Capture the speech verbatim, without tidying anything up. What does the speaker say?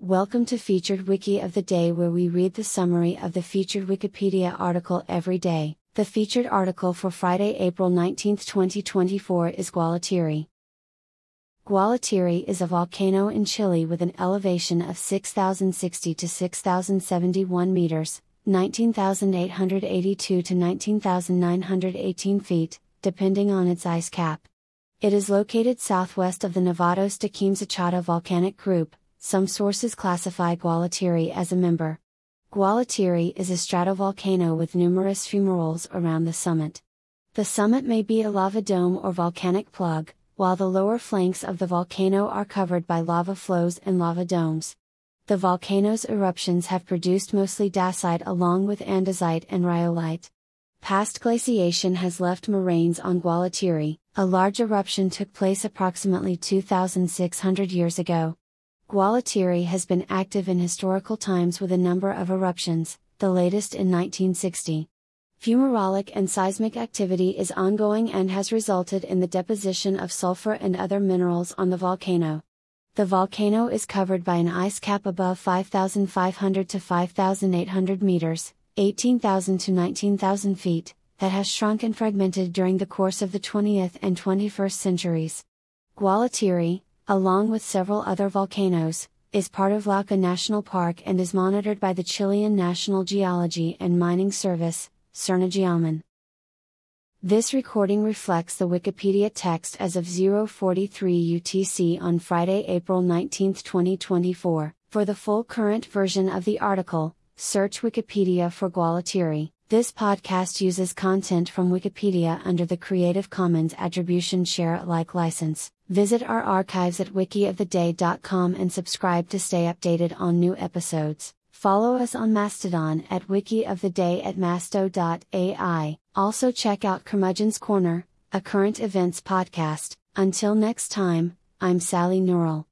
Welcome to Featured Wiki of the Day, where we read the summary of the featured Wikipedia article every day. The featured article for Friday, April nineteenth, twenty twenty-four is Guallatiri. Guallatiri is a volcano in Chile with an elevation of six thousand sixty to six thousand seventy-one meters, nineteen thousand eight hundred eighty-two to nineteen thousand nine hundred eighteen feet, depending on its ice cap. It is located southwest of the Nevados de Quimsichata volcanic group. Some sources classify Guallatiri as a member. Guallatiri is a stratovolcano with numerous fumaroles around the summit. The summit may be a lava dome or volcanic plug, while the lower flanks of the volcano are covered by lava flows and lava domes. The volcano's eruptions have produced mostly dacite along with andesite and rhyolite. Past glaciation has left moraines on Guallatiri. A large eruption took place approximately two thousand six hundred years ago. Guallatiri has been active in historical times with a number of eruptions, the latest in nineteen sixty. Fumarolic and seismic activity is ongoing and has resulted in the deposition of sulfur and other minerals on the volcano. The volcano is covered by an ice cap above five thousand five hundred to five thousand eight hundred meters, eighteen thousand to nineteen thousand feet, that has shrunk and fragmented during the course of the twentieth and twenty-first centuries. Guallatiri, along with several other volcanoes, is part of Lauca National Park and is monitored by the Chilean National Geology and Mining Service, CERNAGEOMIN. This recording reflects the Wikipedia text as of zero forty-three U T C on Friday, April nineteenth, twenty twenty-four. For the full current version of the article, search Wikipedia for Guallatiri. This podcast uses content from Wikipedia under the Creative Commons Attribution Share Alike license. Visit our archives at wiki of the day dot com and subscribe to stay updated on new episodes. Follow us on Mastodon at wikioftheday at masto dot A I. Also check out Curmudgeon's Corner, a current events podcast. Until next time, I'm Sally Nurel.